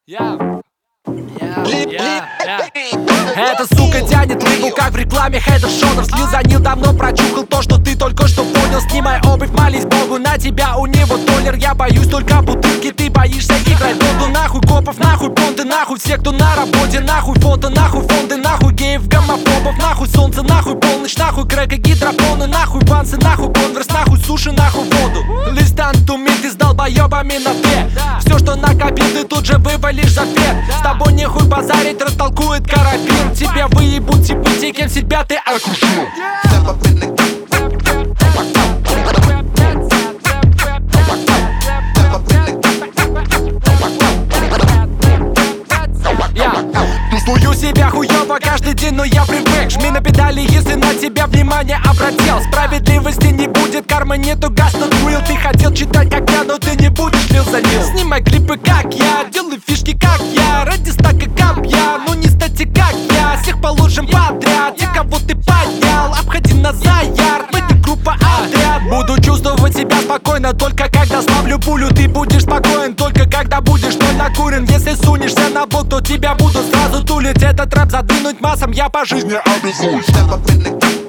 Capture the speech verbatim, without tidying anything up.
Я, я, я, я. Эта сука тянет рыбу, как в рекламе Head and Shoulders. Слил давно прочухал то, что ты только что понял. Снимай обувь, молись Богу, на тебя у него толер. Я боюсь только бутылки, ты боишься играть воду. Нахуй копов, нахуй понты, нахуй все, кто на работе. Нахуй фото, нахуй фонды, нахуй геев, гомофобов. Нахуй солнце, нахуй полночь, нахуй крэк и гидропоны. Нахуй бансы, нахуй конверс, нахуй суши, нахуй воду. Листан тумит, ты с долбоебами на две. Все, что накопил, ты тут же вывалишь за фет. С тобой нехуй базарить, растолкует карабин. Тебя выебут типа те, кем себя ты окружил. Чувствую себя хуёво каждый день, но я привык. Жми на педали, если на тебя внимание обратил. Справедливости не будет, кармы нету, газ not real. Ты хотел читать как я, но ты не будешь лил за нил. Снимай клипы как я, делай фишки как я. Ради стака капья, ну не стати как я. Всех положим подряд, те кого ты поднял. Обходи на заяр, мы ты группа отряд. Буду чувствовать себя спокойно, только когда славлю пулю. Ты будешь спокоен, только когда будешь той накурен. Если сунешься на бок, то тебя буду сразу тулить. Этот рэп задвинуть массам я по жизни обязуюсь.